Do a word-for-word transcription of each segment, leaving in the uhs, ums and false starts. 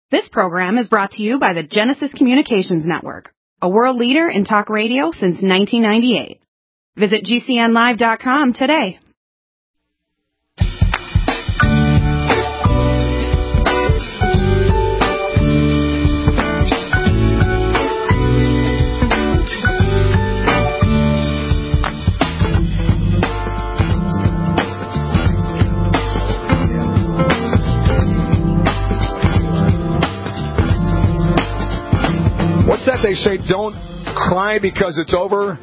This program is brought to you by the Genesis Communications Network, a world leader in talk radio since nineteen ninety-eight. Visit G C N live dot com today. What's that they say? Don't cry because it's over.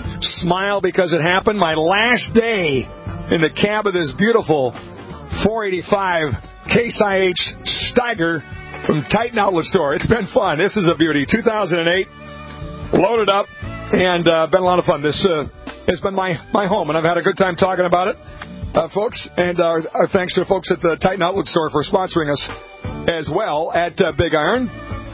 Smile because it happened. My last day in the cab of this beautiful four eighty-five Case I H Steiger from Titan Outlet Store. It's been fun. This is a beauty. two thousand eight, loaded up, and uh, been a lot of fun. This uh, has been my, my home, and I've had a good time talking about it, uh, folks. And our, our thanks to the folks at the Titan Outlet Store for sponsoring us as well at uh, Big Iron.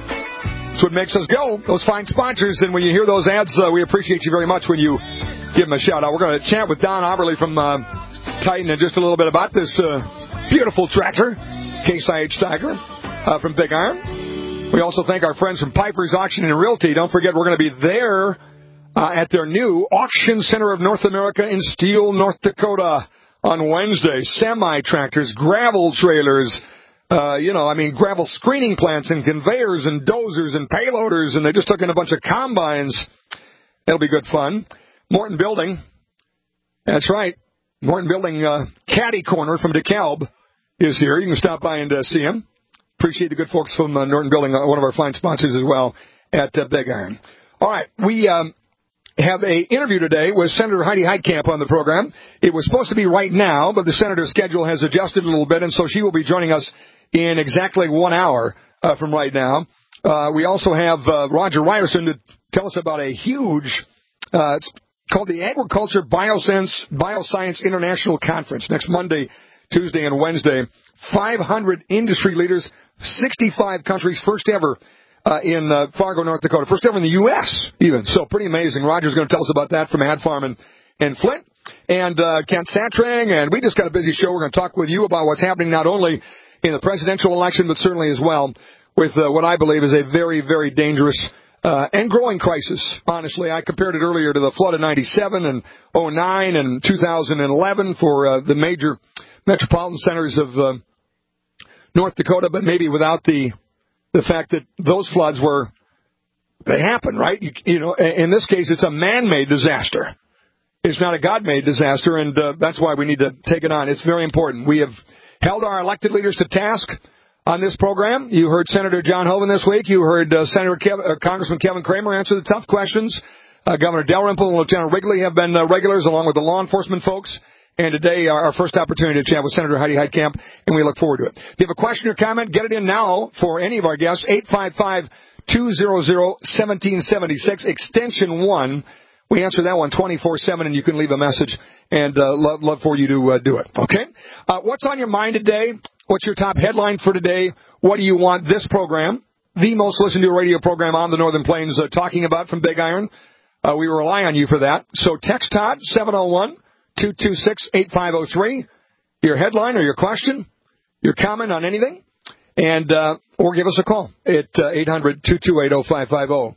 That's what makes us go, those fine sponsors. And when you hear those ads, uh, we appreciate you very much when you give them a shout-out. We're going to chat with Don Oberle from uh, Titan and just a little bit about this uh, beautiful tractor, Case I H Steiger, uh, from Big Iron. We also thank our friends from Piper's Auction and Realty. Don't forget, we're going to be there uh, at their new Auction Center of North America in Steele, North Dakota on Wednesday. Semi-tractors, gravel trailers, Uh, you know, I mean, gravel screening plants and conveyors and dozers and payloaders, and they just took in a bunch of combines. It'll be good fun. Morton Building. That's right. Morton Building, uh, Caddy Corner from DeKalb is here. You can stop by and uh, see him. Appreciate the good folks from uh, Norton Building, uh, one of our fine sponsors as well at uh, Big Iron. All right. We um, have a interview today with Senator Heidi Heitkamp on the program. It was supposed to be right now, but the senator's schedule has adjusted a little bit, and so she will be joining us in exactly one hour uh, from right now. Uh, we also have uh, Roger Ryerson to tell us about a huge, uh, it's called the Agriculture Bioscience, Bioscience International Conference next Monday, Tuesday, and Wednesday. five hundred industry leaders, sixty-five countries, first ever uh, in uh, Fargo, North Dakota, first ever in the U S even. So pretty amazing. Roger's going to tell us about that from Ad Farm and, and Flint. And uh, Kent Satrang, and we just got a busy show. We're going to talk with you about what's happening not only in the presidential election, but certainly as well with uh, what I believe is a very, very dangerous uh, and growing crisis. Honestly, I compared it earlier to the flood of ninety-seven and oh nine and two thousand eleven for uh, the major metropolitan centers of uh, North Dakota, but maybe without the the fact that those floods were, they happen, right? You, you know, in this case, it's a man-made disaster. It's not a God-made disaster, and uh, that's why we need to take it on. It's very important. We have held our elected leaders to task on this program. You heard Senator John Hoeven this week. You heard uh, Senator Kev- uh, Congressman Kevin Cramer answer the tough questions. Uh, Governor Dalrymple and Lieutenant Wrigley have been uh, regulars, along with the law enforcement folks. And today, our, our first opportunity to chat with Senator Heidi Heitkamp, and we look forward to it. If you have a question or comment, get it in now for any of our guests, eight five five, two hundred, one seven seven six, extension one. We answer that one twenty-four seven, and you can leave a message, and uh, love, love for you to uh, do it, okay? Uh, what's on your mind today? What's your top headline for today? What do you want this program, the most listened to radio program on the Northern Plains, uh, talking about from Big Iron? Uh, we rely on you for that. So text Todd, seven oh one, two two six, eight five oh three, your headline or your question, your comment on anything, and uh, or give us a call at uh, eight hundred, two two eight, oh five five oh.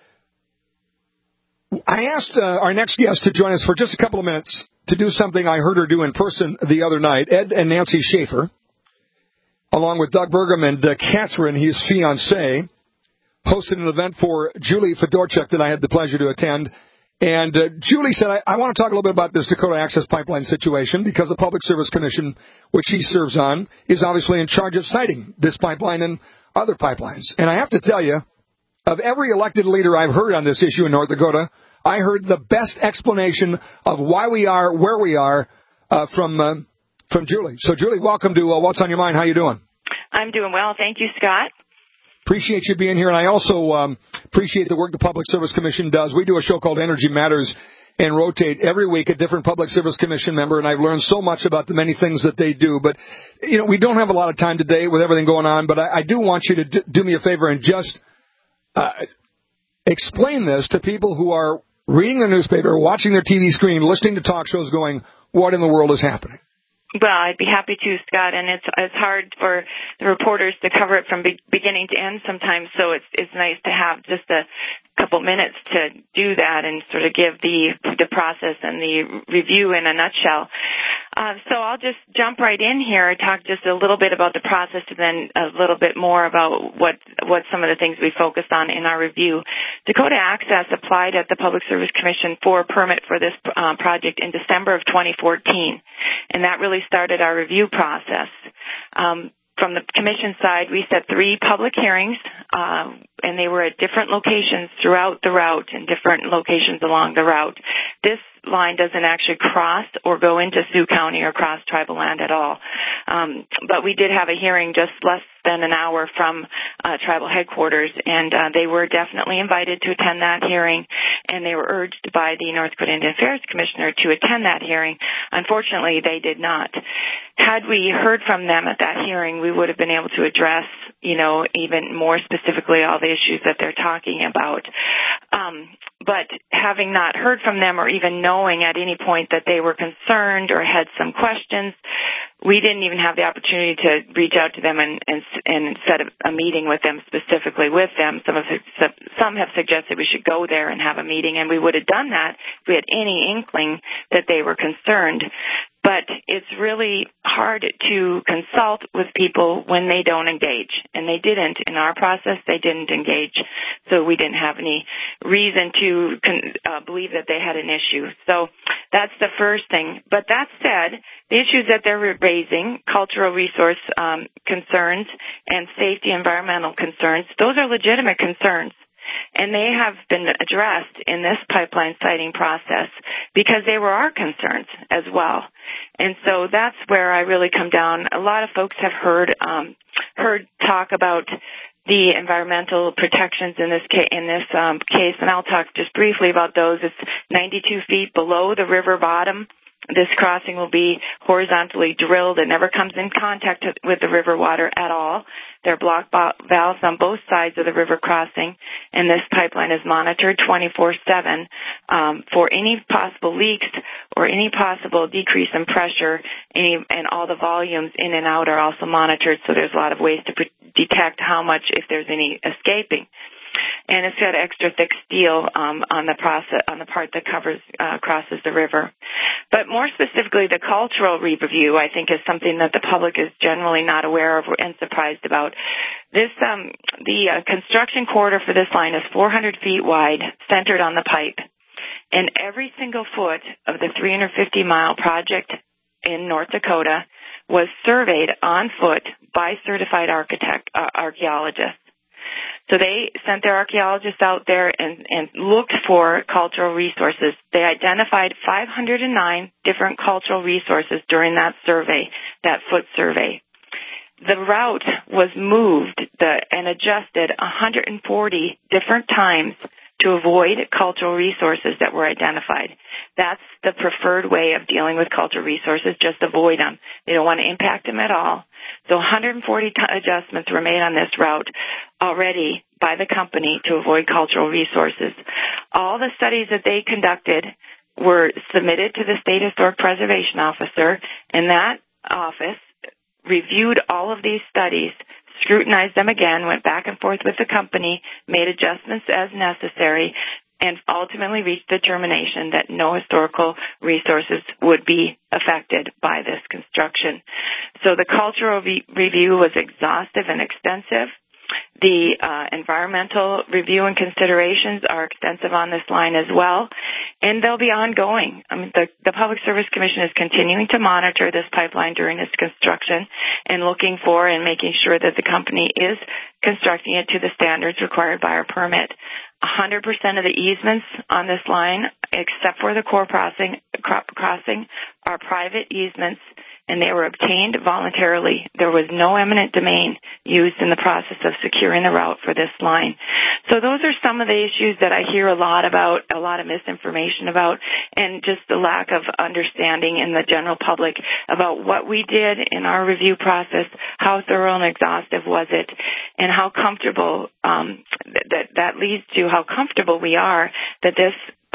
I asked uh, our next guest to join us for just a couple of minutes to do something I heard her do in person the other night. Ed and Nancy Schaefer, along with Doug Burgum and uh, Catherine, his fiancée, hosted an event for Julie Fedorchuk that I had the pleasure to attend. And uh, Julie said, I, I want to talk a little bit about this Dakota Access Pipeline situation because the Public Service Commission, which she serves on, is obviously in charge of citing this pipeline and other pipelines. And I have to tell you, of every elected leader I've heard on this issue in North Dakota, I heard the best explanation of why we are where we are uh, from uh, from Julie. So, Julie, welcome to uh, What's on Your Mind. How you doing? I'm doing well. Thank you, Scott. Appreciate you being here, and I also um, appreciate the work the Public Service Commission does. We do a show called Energy Matters and rotate every week a different Public Service Commission member, and I've learned so much about the many things that they do. But, you know, we don't have a lot of time today with everything going on, but I, I do want you to d- do me a favor and just uh, explain this to people who are reading the newspaper, watching their T V screen, listening to talk shows going, what in the world is happening? Well, I'd be happy to, Scott, and it's it's hard for the reporters to cover it from be- beginning to end sometimes, so it's it's nice to have just a couple minutes to do that and sort of give the the process and the review in a nutshell. Uh, so I'll just jump right in here and talk just a little bit about the process and then a little bit more about what what some of the things we focused on in our review. Dakota Access applied at the Public Service Commission for a permit for this uh, project in December of twenty fourteen, and that really started our review process. Um, From the Commission side, we set three public hearings, uh, and they were at different locations throughout the route and different locations along the route. This line doesn't actually cross or go into Sioux County or cross tribal land at all. Um, but we did have a hearing just less than an hour from uh, tribal headquarters, and uh, they were definitely invited to attend that hearing, and they were urged by the North Dakota Indian Affairs Commissioner to attend that hearing. Unfortunately, they did not. Had we heard from them at that hearing, we would have been able to address, you know, even more specifically all the issues that they're talking about. Um, but having not heard from them or even knowing at any point that they were concerned or had some questions, we didn't even have the opportunity to reach out to them and, and, and set a meeting with them, specifically with them. Some have, some have suggested we should go there and have a meeting, and we would have done that if we had any inkling that they were concerned. But it's really hard to consult with people when they don't engage. And they didn't. In our process, they didn't engage. So we didn't have any reason to uh, believe that they had an issue. So that's the first thing. But that said, the issues that they're raising, cultural resource um, concerns and safety environmental concerns, those are legitimate concerns. And they have been addressed in this pipeline siting process because they were our concerns as well. And so that's where I really come down. A lot of folks have heard um, heard talk about the environmental protections in this case, in this um, case, and I'll talk just briefly about those. It's ninety-two feet below the river bottom. This crossing will be horizontally drilled. It never comes in contact with the river water at all. There are block valves on both sides of the river crossing, and this pipeline is monitored twenty-four seven um, for any possible leaks or any possible decrease in pressure, any, and all the volumes in and out are also monitored, so there's a lot of ways to pre- detect how much, if there's any escaping. And it's got extra thick steel um, on the process, on the part that covers uh, crosses the river. But more specifically, the cultural review, I think, is something that the public is generally not aware of and surprised about. This, um, the uh, construction corridor for this line is four hundred feet wide, centered on the pipe, and every single foot of the three hundred fifty mile project in North Dakota was surveyed on foot by certified architect uh, archaeologists. So they sent their archaeologists out there and, and looked for cultural resources. They identified five hundred nine different cultural resources during that survey, that foot survey. The route was moved the, and adjusted one hundred forty different times to avoid cultural resources that were identified. That's the preferred way of dealing with cultural resources, just avoid them. They don't want to impact them at all. So one hundred forty t- adjustments were made on this route already by the company to avoid cultural resources. All the studies that they conducted were submitted to the State Historic Preservation Officer, and that office reviewed all of these studies, scrutinized them again, went back and forth with the company, made adjustments as necessary, and ultimately reached the determination that no historical resources would be affected by this construction. So the cultural re- review was exhaustive and extensive. The uh, environmental review and considerations are extensive on this line as well, and they'll be ongoing. I mean, the, the Public Service Commission is continuing to monitor this pipeline during its construction and looking for and making sure that the company is constructing it to the standards required by our permit. one hundred percent of the easements on this line, except for the core crossing, crossing are private easements, and they were obtained voluntarily. There was no eminent domain used in the process of securing the route for this line. So those are some of the issues that I hear a lot about, a lot of misinformation about, and just the lack of understanding in the general public about what we did in our review process, how thorough and exhaustive was it, and how comfortable um, that that leads to how comfortable we are that this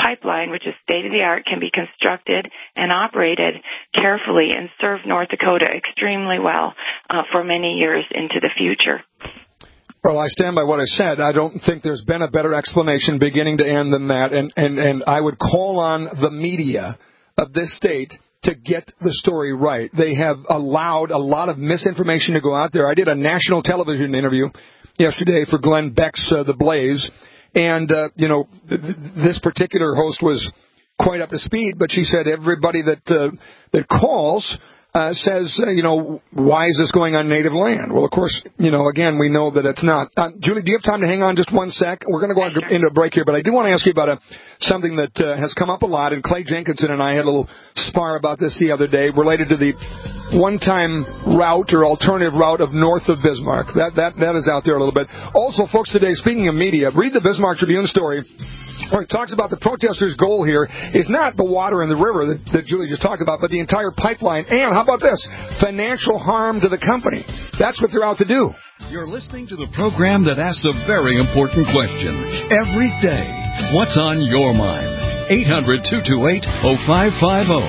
pipeline, which is state-of-the-art, can be constructed and operated carefully and serve North Dakota extremely well uh, for many years into the future. Well, I stand by what I said. I don't think there's been a better explanation beginning to end than that, and, and, and I would call on the media of this state to get the story right. They have allowed a lot of misinformation to go out there. I did a national television interview yesterday for Glenn Beck's uh, The Blaze, and, uh, you know, th- this particular host was quite up to speed, but she said everybody that uh, that calls uh, says, uh, you know, why is this going on native land? Well, of course, you know, again, we know that it's not. Uh, Julie, do you have time to hang on just one sec? We're going to go on into a break here, but I do want to ask you about a, something that uh, has come up a lot, and Clay Jenkinson and I had a little spar about this the other day, related to the one-time route or alternative route of north of Bismarck. That, that, that is out there a little bit. Also, folks, today, speaking of media, read the Bismarck Tribune story where it talks about the protesters' goal here is not the water in the river that, that Julie just talked about, but the entire pipeline. And how about this? Financial harm to the company. That's what they're out to do. You're listening to the program that asks a very important question every day. What's on your mind? eight hundred, two two eight, oh five five oh.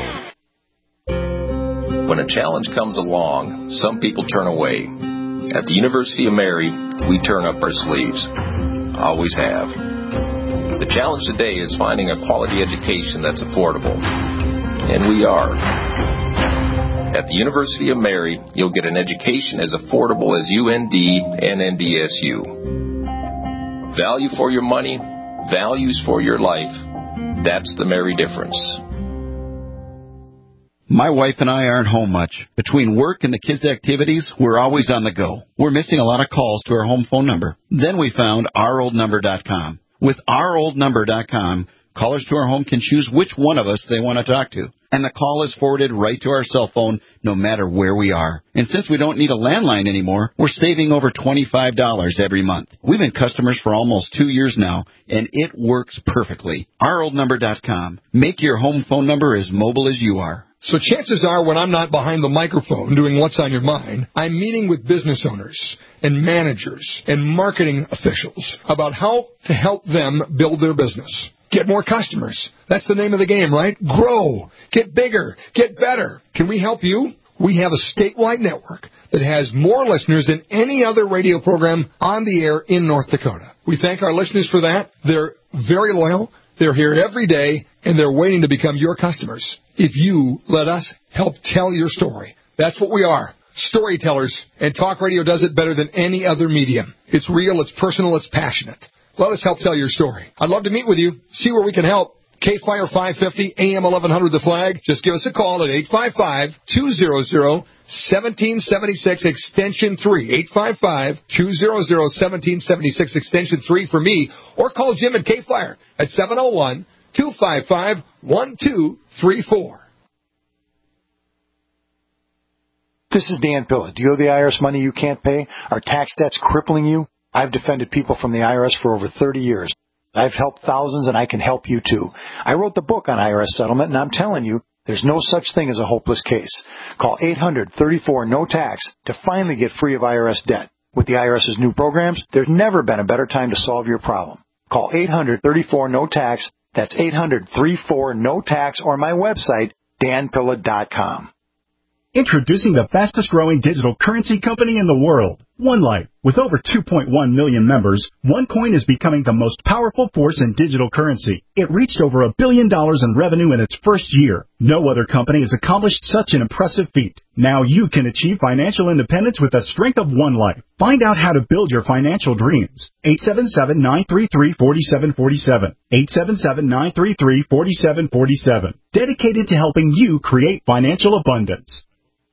When a challenge comes along, some people turn away. At the University of Mary, we turn up our sleeves. Always have. The challenge today is finding a quality education that's affordable. And we are. At the University of Mary, you'll get an education as affordable as U N D and N D S U. Value for your money, values for your life. That's the Mary difference. My wife and I aren't home much. Between work and the kids' activities, we're always on the go. We're missing a lot of calls to our home phone number. Then we found our old number dot com. With our old number dot com, callers to our home can choose which one of us they want to talk to. And the call is forwarded right to our cell phone, no matter where we are. And since we don't need a landline anymore, we're saving over twenty-five dollars every month. We've been customers for almost two years now, and it works perfectly. our old number dot com. Make your home phone number as mobile as you are. So chances are when I'm not behind the microphone doing what's on your mind, I'm meeting with business owners and managers and marketing officials about how to help them build their business. Get more customers. That's the name of the game, right? Grow. Get bigger. Get better. Can we help you? We have a statewide network that has more listeners than any other radio program on the air in North Dakota. We thank our listeners for that. They're very loyal. They're here every day, and they're waiting to become your customers if you let us help tell your story. That's what we are, storytellers, and talk radio does it better than any other medium. It's real, it's personal, it's passionate. Let us help tell your story. I'd love to meet with you, see where we can help. K Fire five fifty, A M eleven hundred The Flag. Just give us a call at eight five five, two hundred, one seven seven six, extension three. eight five five, two hundred, one seven seven six, extension three for me. Or call Jim at K Fire at seven oh one, two five five, one two three four. This is Dan Pilla. Do you owe the I R S money you can't pay? Are tax debts crippling you? I've defended people from the I R S for over thirty years. I've helped thousands, and I can help you, too. I wrote the book on I R S settlement, and I'm telling you, there's no such thing as a hopeless case. Call eight hundred, thirty-four, no tax to finally get free of I R S debt. With the IRS's new programs, there's never been a better time to solve your problem. Call eight hundred, thirty-four, no tax. That's eight hundred, thirty-four, no tax, or my website, dan pilla dot com. Introducing the fastest-growing digital currency company in the world, OneLife. With over two point one million members, OneCoin is becoming the most powerful force in digital currency. It reached over a billion dollars in revenue in its first year. No other company has accomplished such an impressive feat. Now you can achieve financial independence with the strength of OneLife. Find out how to build your financial dreams. eight seven seven, nine three three, four seven four seven. eight seven seven, nine three three, four seven four seven. Dedicated to helping you create financial abundance.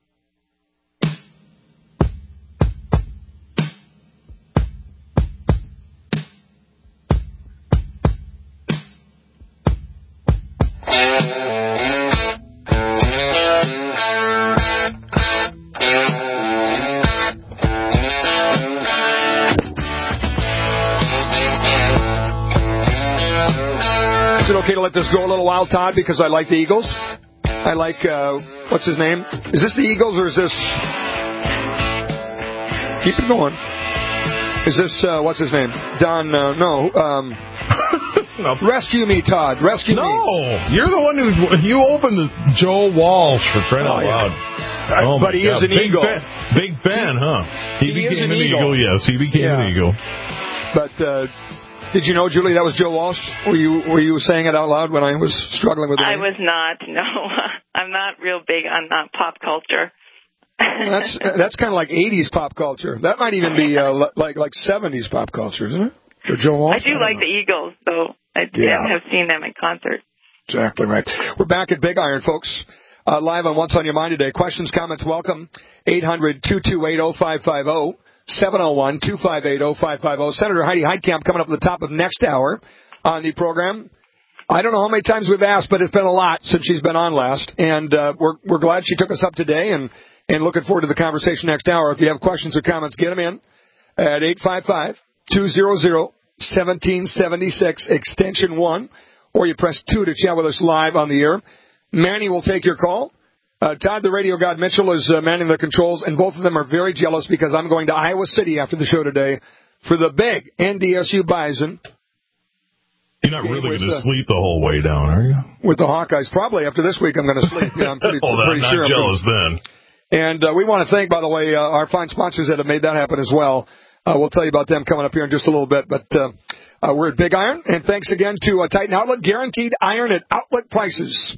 Is it okay to let this go a little while, Todd, because I like the Eagles? I like, uh, what's his name? Is this the Eagles or is this... Keep it going. Is this, uh, what's his name? Don, uh, no, um... Rescue me, Todd. Rescue no, me. No, you're the one who you opened the Joe Walsh for crying out oh, yeah. loud. Oh, but he God. is an Big eagle. Fan. Big fan, huh? He, he became is an, an eagle. eagle. Yes, he became yeah. an eagle. But uh, did you know, Julie, that was Joe Walsh? Were you were you saying it out loud when I was struggling with it? I was not. No, I'm not real big on uh, pop culture. Well, that's that's kind of like eighties pop culture. That might even be uh, like like seventies pop culture, isn't it? Or Joe Walsh? I do I like know. the Eagles, though. I yeah. have seen them in concert. Exactly right. We're back at Big Iron, folks. Uh, live on What's on Your Mind today. Questions, comments, welcome. eight hundred, two two eight, oh five five oh, seven oh one, two five eight, oh five five oh. Senator Heidi Heitkamp coming up at the top of next hour on the program. I don't know how many times we've asked, but it's been a lot since she's been on last. And uh, we're we're glad she took us up today and, and looking forward to the conversation next hour. If you have questions or comments, get them in at eight five five, two hundred, one seven seven six, extension one. Or you press two to chat with us live on the air. Manny will take your call. Uh, Todd, the radio god Mitchell, is uh, manning the controls, and both of them are very jealous because I'm going to Iowa City after the show today for the big N D S U Bison. You're not really going to uh, sleep the whole way down, are you? With the Hawkeyes. Probably after this week I'm going to sleep. Yeah, I'm pretty, well, pretty I'm sure. not jealous I'm then. And uh, we want to thank, by the way, uh, our fine sponsors that have made that happen as well. Uh, we'll tell you about them coming up here in just a little bit. But uh, uh, we're at Big Iron, and thanks again to uh, Titan Outlet. Guaranteed iron at outlet prices.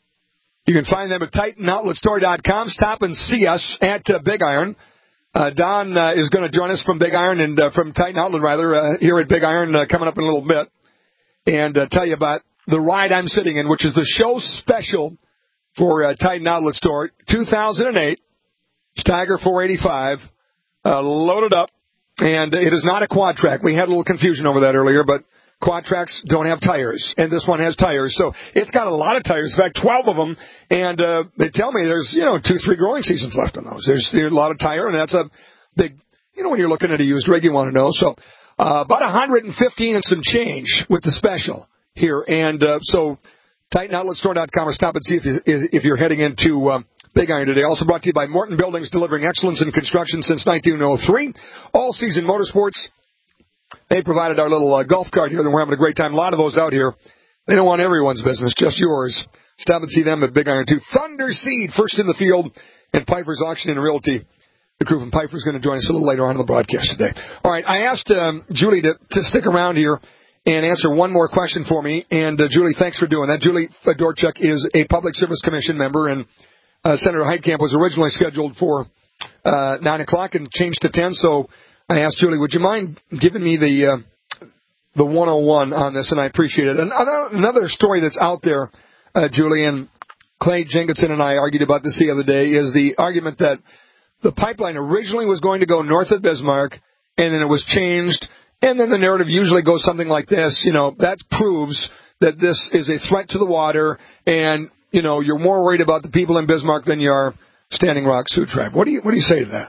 You can find them at Titan Outlet Store dot com. Stop and see us at uh, Big Iron. Uh, Don uh, is going to join us from Big Iron and uh, from Titan Outlet, rather, uh, here at Big Iron uh, coming up in a little bit. And uh, tell you about the ride I'm sitting in, which is the show special for uh, Titan Outlet Store. two thousand eight, Steiger four eighty-five, uh, loaded up. And it is not a quad track. We had a little confusion over that earlier, but quad tracks don't have tires, and this one has tires. So it's got a lot of tires, in fact, twelve of them, and uh, they tell me there's, you know, two, three growing seasons left on those. There's, there's a lot of tire, and that's a big, you know, when you're looking at a used rig, you want to know. So uh, about one hundred fifteen and some change with the special here. And uh, so Titan Outlet Store dot com or stop and see if, you, if you're heading into uh, Big Iron today. Also brought to you by Morton Buildings, delivering excellence in construction since nineteen oh three. All Season Motorsports. They provided our little uh, golf cart here, and we're having a great time. A lot of those out here. They don't want everyone's business, just yours. Stop and see them at Big Iron too. Thunder Seed, first in the field, and Piper's Auction and Realty. The crew from Piper is going to join us a little later on in the broadcast today. All right, I asked um, Julie to, to stick around here and answer one more question for me. And, uh, Julie, thanks for doing that. Julie Fedorchuk is a Public Service Commission member, and uh, Senator Heitkamp was originally scheduled for uh, nine o'clock and changed to ten. So I asked Julie, would you mind giving me the uh, the one oh one on this, and I appreciate it. And another story that's out there, uh, Julie, and Clay Jenkinson and I argued about this the other day, is the argument that the pipeline originally was going to go north of Bismarck, and then it was changed. And then the narrative usually goes something like this, you know, that proves that this is a threat to the water, and, you know, you're more worried about the people in Bismarck than you are Standing Rock Sioux Tribe. What do you what do you say to that?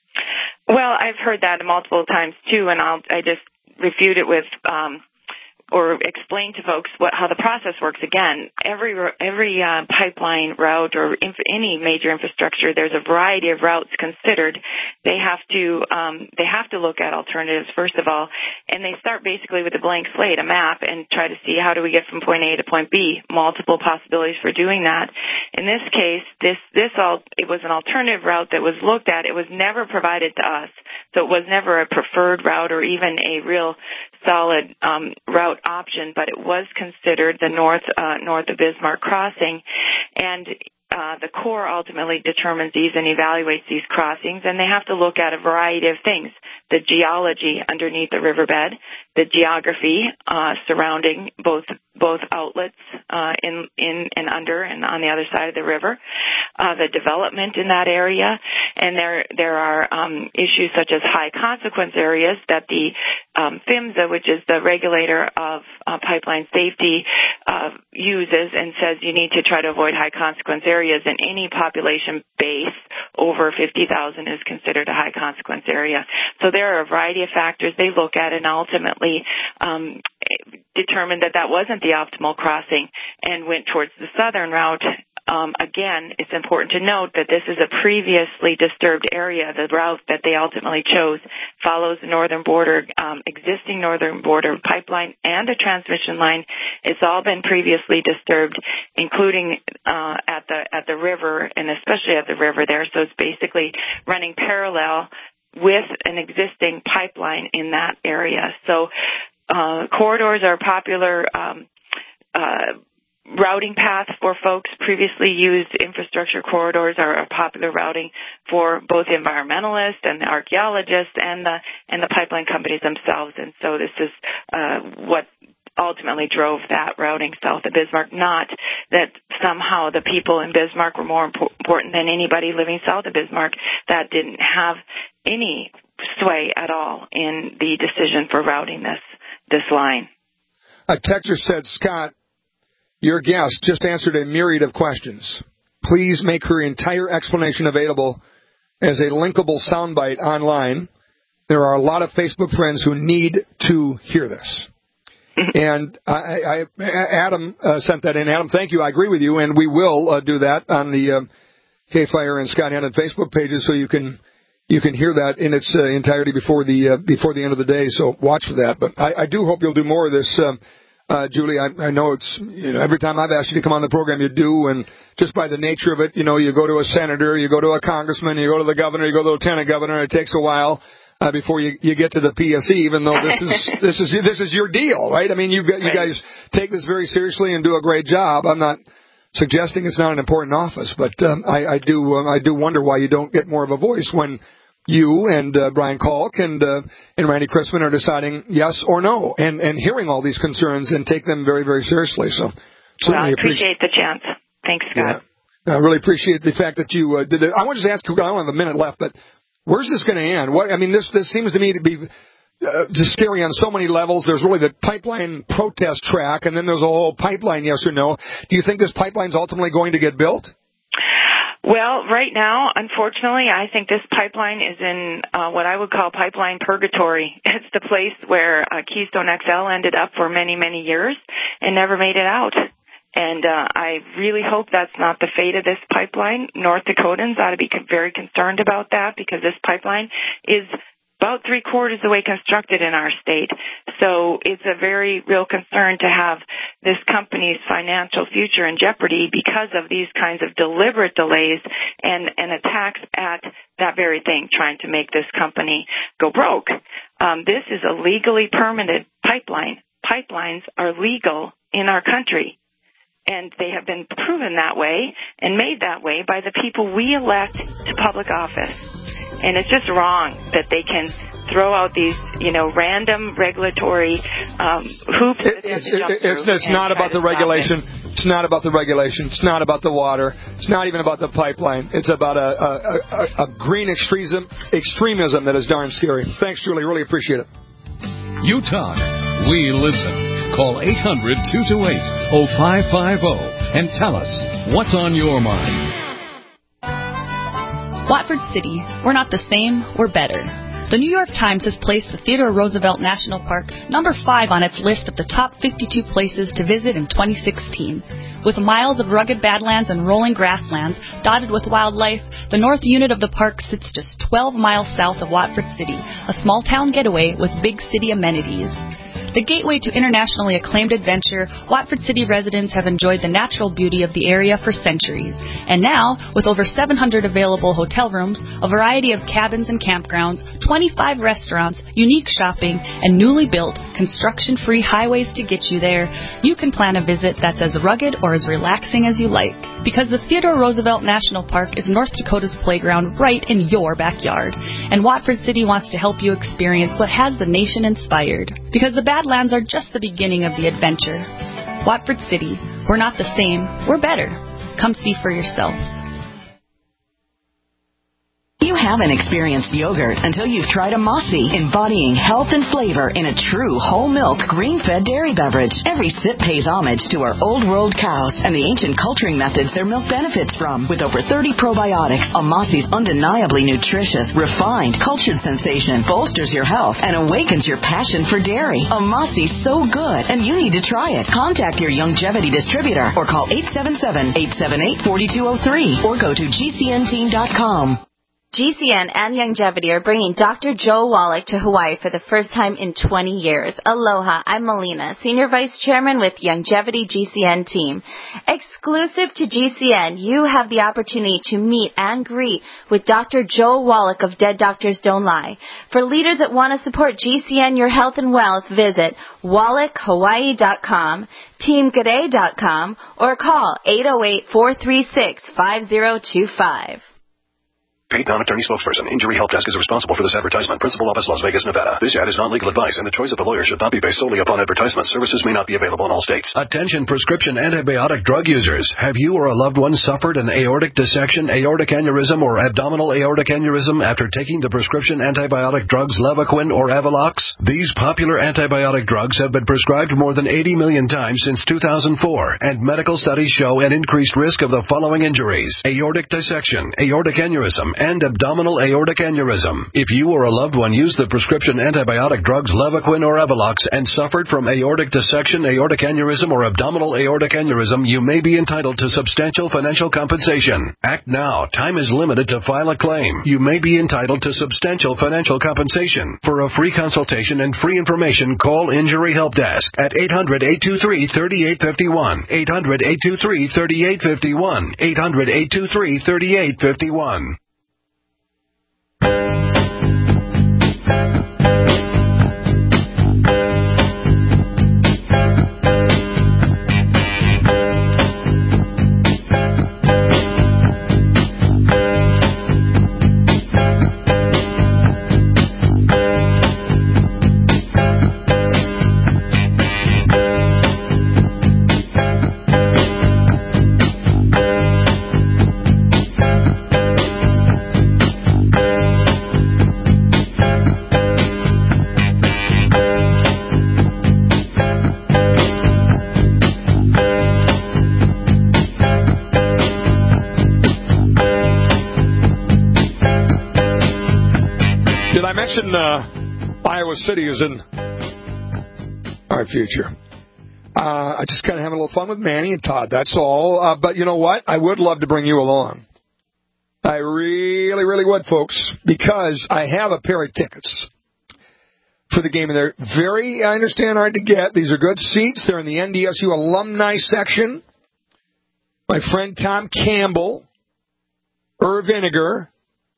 Well, I've heard that multiple times, too, and I'll I just refute it with um, or explain to folks what how the process works. Again, every every uh, pipeline route or inf- any major infrastructure, there's a variety of routes considered. They have to um, they have to look at alternatives first of all, and they start basically with a blank slate, a map, and try to see how do we get from point A to point B. Multiple possibilities for doing that. In this case, this this all it was an alternative route that was looked at. It was never provided to us, so it was never a preferred route or even a real solid um, route option, but it was considered the north uh, north of Bismarck crossing, and uh, the Corps ultimately determines these and evaluates these crossings, and they have to look at a variety of things: the geology underneath the riverbed, the geography uh, surrounding both both outlets uh, in in and under and on the other side of the river, uh, the development in that area, and there there are um, issues such as high consequence areas that the um, PHMSA, which is the regulator of uh, pipeline safety, uh, uses and says you need to try to avoid high consequence areas, and any population base over fifty thousand is considered a high consequence area. So there are a variety of factors they look at, and ultimately um, determined that that wasn't the optimal crossing and went towards the southern route um, again, it's important to note that this is a previously disturbed area. The route that they ultimately chose follows the northern border, um, existing northern border pipeline and a transmission line. It's all been previously disturbed, including uh, at the at the river, and especially at the river there. So it's basically running parallel with an existing pipeline in that area. So uh, corridors are popular um, uh routing path for folks. Previously used infrastructure corridors are a popular routing for both environmentalists and the archaeologists and the and the pipeline companies themselves. And so this is uh, what ultimately drove that routing south of Bismarck, not that somehow the people in Bismarck were more important than anybody living south of Bismarck. That didn't have any sway at all in the decision for routing this this line. A texter said, Scott, your guest just answered a myriad of questions. Please make her entire explanation available as a linkable soundbite online. There are a lot of Facebook friends who need to hear this. And I, I, Adam uh, sent that in. Adam, thank you. I agree with you, and we will uh, do that on the uh, K-Fire and Scott Hannon Facebook pages, so you can you can hear that in its uh, entirety before the uh, before the end of the day. So watch for that. But I, I do hope you'll do more of this. Uh, Uh, Julie, I, I know it's, you know, every time I've asked you to come on the program, you do, and just by the nature of it, you know, you go to a senator, you go to a congressman, you go to the governor, you go to the lieutenant governor, it takes a while uh, before you, you get to the P S E, even though this is this is this is your deal, right? I mean, you you guys take this very seriously and do a great job. I'm not suggesting it's not an important office, but um, I, I do um, I do wonder why you don't get more of a voice when you and uh, Brian Kalk and uh, and Randy Crispin are deciding yes or no, and, and hearing all these concerns and take them very, very seriously. So, well, I appreciate the chance. Thanks, Scott. Yeah. I really appreciate the fact that you uh, did it. I want to just ask you, I only have a minute left, but where's this going to end? What I mean, this this seems to me to be uh, just scary on so many levels. There's really the pipeline protest track, and then there's a whole pipeline, yes or no. Do you think this pipeline's ultimately going to get built? Well, right now, unfortunately, I think this pipeline is in uh, what I would call pipeline purgatory. It's the place where uh, Keystone X L ended up for many, many years and never made it out. And uh, I really hope that's not the fate of this pipeline. North Dakotans ought to be very concerned about that, because this pipeline is about three quarters of the way constructed in our state. So it's a very real concern to have this company's financial future in jeopardy because of these kinds of deliberate delays and, and attacks at that very thing, trying to make this company go broke. Um, this is a legally permitted pipeline. Pipelines are legal in our country, and they have been proven that way and made that way by the people we elect to public office. And it's just wrong that they can throw out these, you know, random regulatory um, hoops. It, it's it, it's, it's not about the regulation. It. It's not about the regulation. It's not about the water. It's not even about the pipeline. It's about a, a, a, a green extremism, extremism that is darn scary. Thanks, Julie. Really appreciate it. You talk. We listen. Call eight hundred, two two eight, oh five five oh and tell us what's on your mind. Watford City, we're not the same, we're better. The New York Times has placed the Theodore Roosevelt National Park number five on its list of the top fifty-two places to visit in twenty sixteen. With miles of rugged badlands and rolling grasslands dotted with wildlife, the north unit of the park sits just twelve miles south of Watford City, a small town getaway with big city amenities. The gateway to internationally acclaimed adventure, Watford City residents have enjoyed the natural beauty of the area for centuries. And now, with over seven hundred available hotel rooms, a variety of cabins and campgrounds, twenty-five restaurants, unique shopping, and newly built, construction-free highways to get you there, you can plan a visit that's as rugged or as relaxing as you like. Because the Theodore Roosevelt National Park is North Dakota's playground right in your backyard. And Watford City wants to help you experience what has the nation inspired. Because the Badlands are just the beginning of the adventure. Watford City, we're not the same, we're better. Come see for yourself. You haven't experienced yogurt until you've tried a Mossy, embodying health and flavor in a true whole milk, green-fed dairy beverage. Every sip pays homage to our old world cows and the ancient culturing methods their milk benefits from. With over thirty probiotics, a Mossy's undeniably nutritious, refined, cultured sensation bolsters your health and awakens your passion for dairy. A Mossy's so good, and you need to try it. Contact your Youngevity distributor or call eight seven seven, eight seven eight, four two zero three or go to G C N team dot com. G C N and Youngevity are bringing Doctor Joe Wallach to Hawaii for the first time in twenty years. Aloha, I'm Melina, Senior Vice Chairman with Youngevity G C N team. Exclusive to G C N, you have the opportunity to meet and greet with Doctor Joe Wallach of Dead Doctors Don't Lie. For leaders that want to support G C N, your health and wealth, visit wallach hawaii dot com, team g'day dot com, or call eight oh eight, four three six, five oh two five. Paid non-attorney spokesperson. Injury Help Desk is responsible for this advertisement. Principal office, Las Vegas, Nevada. This ad is not legal advice, and the choice of the lawyer should not be based solely upon advertisement. Services may not be available in all states. Attention prescription antibiotic drug users. Have you or a loved one suffered an aortic dissection, aortic aneurysm, or abdominal aortic aneurysm after taking the prescription antibiotic drugs Levaquin or Avelox? These popular antibiotic drugs have been prescribed more than eighty million times since two thousand four, and medical studies show an increased risk of the following injuries: aortic dissection, aortic aneurysm, and abdominal aortic aneurysm. If you or a loved one used the prescription antibiotic drugs Levaquin or Avelox and suffered from aortic dissection, aortic aneurysm, or abdominal aortic aneurysm, you may be entitled to substantial financial compensation. Act now. Time is limited to file a claim. You may be entitled to substantial financial compensation. For a free consultation and free information, call Injury Help Desk at eight hundred, eight two three, three eight five one, eight hundred, eight two three, three eight five one, eight hundred, eight two three, three eight five one. Uh, Iowa City is in our future. Uh, I just kind of having a little fun with Manny and Todd, that's all. Uh, but you know what? I would love to bring you along. I really, really would, folks, because I have a pair of tickets for the game. And they're very, I understand, hard to get. These are good seats. They're in the N D S U alumni section. My friend Tom Campbell, Irv Vinegar,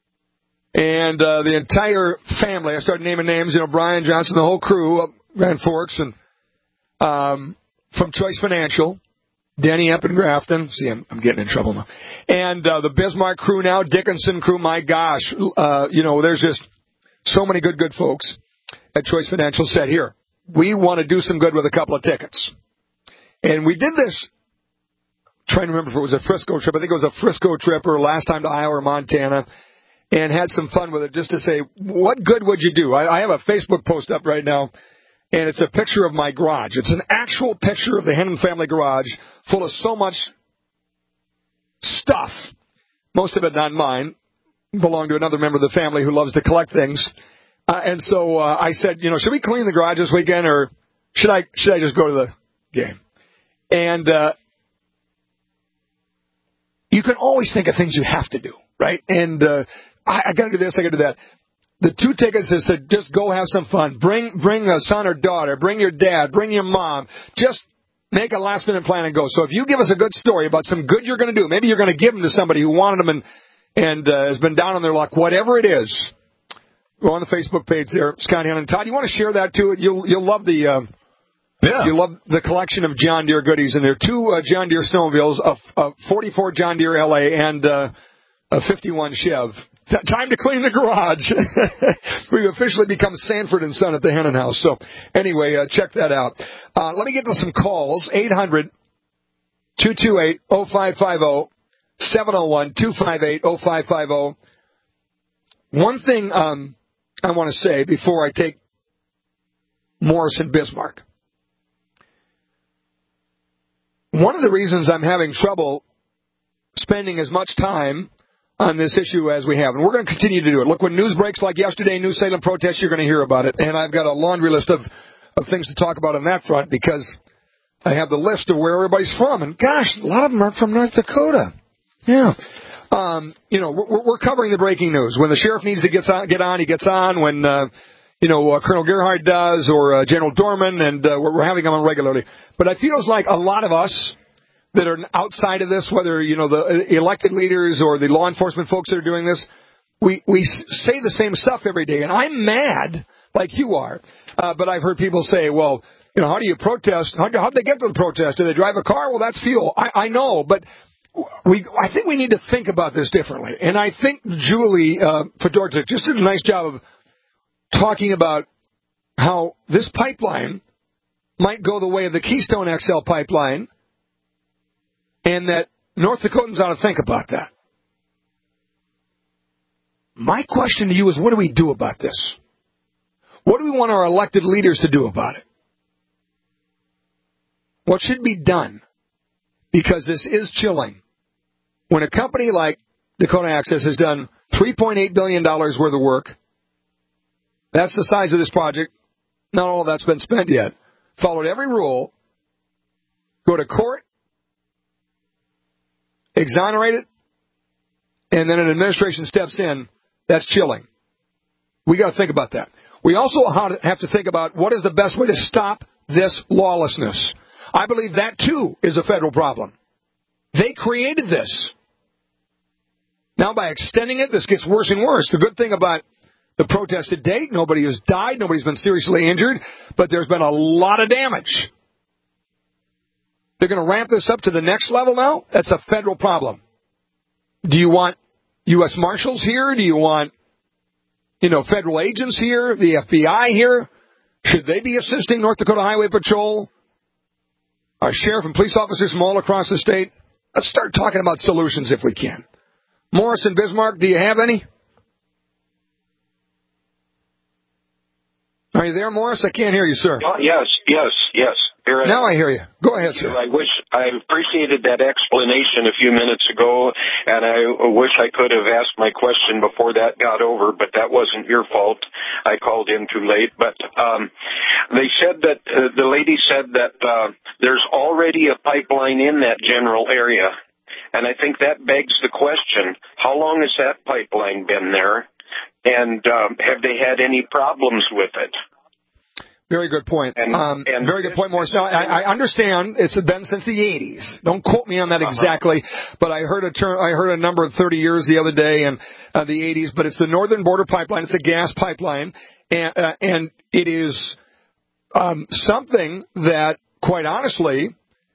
and uh, the entire family. I started naming names, you know, Brian Johnson, the whole crew up Grand Forks, and um, from Choice Financial, Denny up in Grafton. See, I'm, I'm getting in trouble now. And uh, the Bismarck crew now, Dickinson crew. My gosh, uh, you know, there's just so many good, good folks at Choice Financial said, here, we want to do some good with a couple of tickets. And we did this, I'm trying to remember if it was a Frisco trip. I think it was a Frisco trip or last time to Iowa or Montana. And had some fun with it just to say, what good would you do? I, I have a Facebook post up right now, and it's a picture of my garage. It's an actual picture of the Hennon family garage full of so much stuff. Most of it not mine. Belonged to another member of the family who loves to collect things. Uh, and so uh, I said, you know, should we clean the garage this weekend, or should I should I just go to the game? And uh, you can always think of things you have to do, right? And uh, I, I got to do this, I got to do that. The two tickets is to just go have some fun. Bring bring a son or daughter. Bring your dad. Bring your mom. Just make a last-minute plan and go. So if you give us a good story about some good you're going to do, maybe you're going to give them to somebody who wanted them and, and uh, has been down on their luck, whatever it is, go on the Facebook page there, Scott Hennon. Todd, you want to share that too? You'll, you'll love the... Uh, Yeah. You love the collection of John Deere goodies, and there are two uh, John Deere snowmobiles, a, a forty-four John Deere L A and uh, a fifty-one Chev. T- time to clean the garage. We've officially become Sanford and Son at the Hennon House. So anyway, uh, check that out. Uh, let me get to some calls. eight hundred, two two eight, oh five five oh, seven oh one, two five eight, oh five five oh. One thing um, I want to say before I take Morrison Bismarck. One of the reasons I'm having trouble spending as much time on this issue as we have, and we're going to continue to do it. Look, when news breaks like yesterday, New Salem protests, you're going to hear about it. And I've got a laundry list of, of things to talk about on that front because I have the list of where everybody's from. And gosh, a lot of them aren't from North Dakota. Yeah. Um, you know, we're, we're covering the breaking news. When the sheriff needs to get on, get on he gets on. When, uh, you know, uh, Colonel Gerhardt does, or uh, General Dorman, and uh, we're, we're having them on regularly. But I feel like a lot of us that are outside of this, whether, you know, the elected leaders or the law enforcement folks that are doing this, we, we say the same stuff every day. And I'm mad, like you are. Uh, but I've heard people say, well, you know, how do you protest? How, how'd they get to the protest? Do they drive a car? Well, that's fuel. I, I know, but we, I think we need to think about this differently. And I think Julie uh, Fedorchik just did a nice job of talking about how this pipeline might go the way of the Keystone X L pipeline, and that North Dakotans ought to think about that. My question to you is, what do we do about this? What do we want our elected leaders to do about it? What should be done? Because this is chilling. When a company like Dakota Access has done three point eight billion dollars worth of work, that's the size of this project. Not all of that's been spent yet. Followed every rule. Go to court. Exonerate it. And then an administration steps in. That's chilling. We got to think about that. We also have to think about what is the best way to stop this lawlessness. I believe that, too, is a federal problem. They created this. Now, by extending it, this gets worse and worse. The good thing about the protest to date, nobody has died, nobody's been seriously injured, but there's been a lot of damage. They're going to ramp this up to the next level now? That's a federal problem. Do you want U S Marshals here? Do you want, you know, federal agents here? The F B I here? Should they be assisting North Dakota Highway Patrol? Our sheriff and police officers from all across the state? Let's start talking about solutions if we can. Morrison Bismarck, do you have any? Are you there, Morris? I can't hear you, sir. Oh, yes, yes, yes. Here now I hear you. Go ahead, sir. I wish I appreciated that explanation a few minutes ago, and I wish I could have asked my question before that got over, but that wasn't your fault. I called in too late. But um, they said that uh, the lady said that uh, there's already a pipeline in that general area, and I think that begs the question: how long has that pipeline been there? And um, have they had any problems with it? Very good point. And, um, and very good point, Morris. Now, I, I understand it's been since the eighties. Don't quote me on that uh-huh. exactly, but I heard a term, I heard a number of thirty years the other day in uh, the eighties. But it's the Northern Border Pipeline. It's a gas pipeline, and uh, and it is um, something that, quite honestly,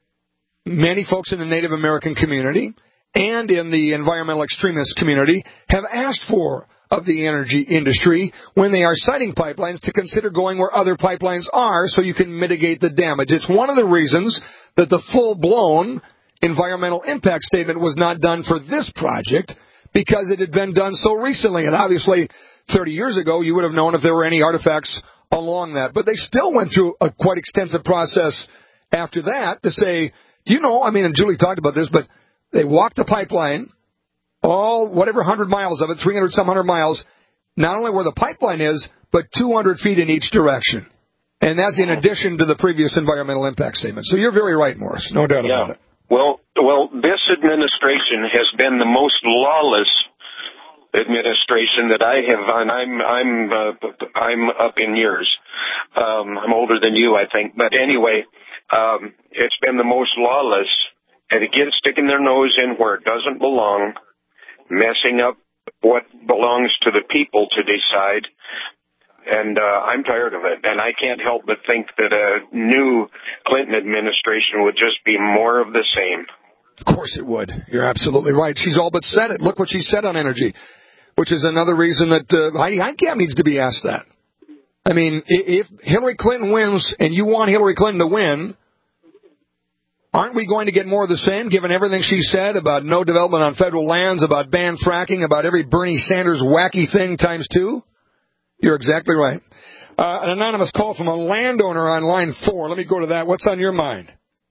many folks in the Native American community and in the environmental extremist community have asked for of the energy industry when they are siting pipelines to consider going where other pipelines are so you can mitigate the damage. It's one of the reasons that the full-blown environmental impact statement was not done for this project, because it had been done so recently. And obviously, thirty years ago, you would have known if there were any artifacts along that. But they still went through a quite extensive process after that to say, you know, I mean, and Julie talked about this, but they walked the pipeline, all, whatever one hundred miles of it, three hundred some hundred miles, not only where the pipeline is, but two hundred feet in each direction. And that's in addition to the previous environmental impact statement. So you're very right, Morris. No doubt yeah. about it. Well, well, this administration has been the most lawless administration that I have, and I'm, I'm, uh, I'm up in years. Um, I'm older than you, I think. But anyway, um, it's been the most lawless, and again, sticking their nose in where it doesn't belong, messing up what belongs to the people to decide, and uh, I'm tired of it. And I can't help but think that a new Clinton administration would just be more of the same. Of course it would. You're absolutely right. She's all but said it. Look what she said on energy, which is another reason that uh, Heidi Heitkamp needs to be asked that. I mean, if Hillary Clinton wins and you want Hillary Clinton to win, Aren't we going to get more of the same, given everything she said about no development on federal lands, about ban fracking, about every Bernie Sanders wacky thing times two? You're exactly right. Uh, an anonymous call from a landowner on line four. Let me go to that. What's on your mind?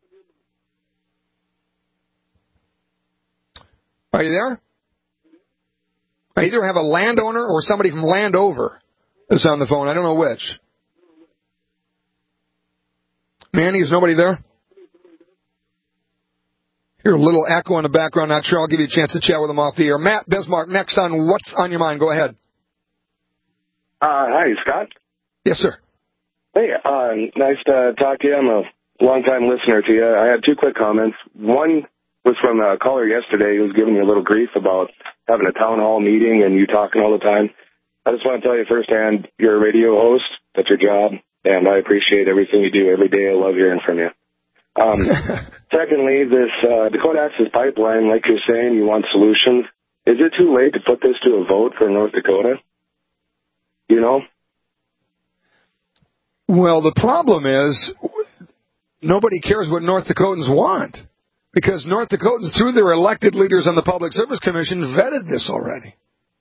Are you there? I either have a landowner or somebody from Landover that's on the phone. I don't know which. Manny, is nobody there? Hear a little echo in the background. Not sure. I'll give you a chance to chat with them off the air. Matt Bismarck, next on What's on Your Mind. Go ahead. Uh, hi, Scott. Yes, sir. Hey, uh, nice to talk to you. I'm a long-time listener to you. I had two quick comments. One was from a caller yesterday who was giving you a little grief about having a town hall meeting and you talking all the time. I just want to tell you firsthand, you're a radio host. That's your job, and I appreciate everything you do every day. I love hearing from you. Um, secondly, this uh, Dakota Access Pipeline, like you're saying, you want solutions. Is it too late to put this to a vote for North Dakota? You know? Well, the problem is nobody cares what North Dakotans want because North Dakotans, through their elected leaders on the Public Service Commission, vetted this already.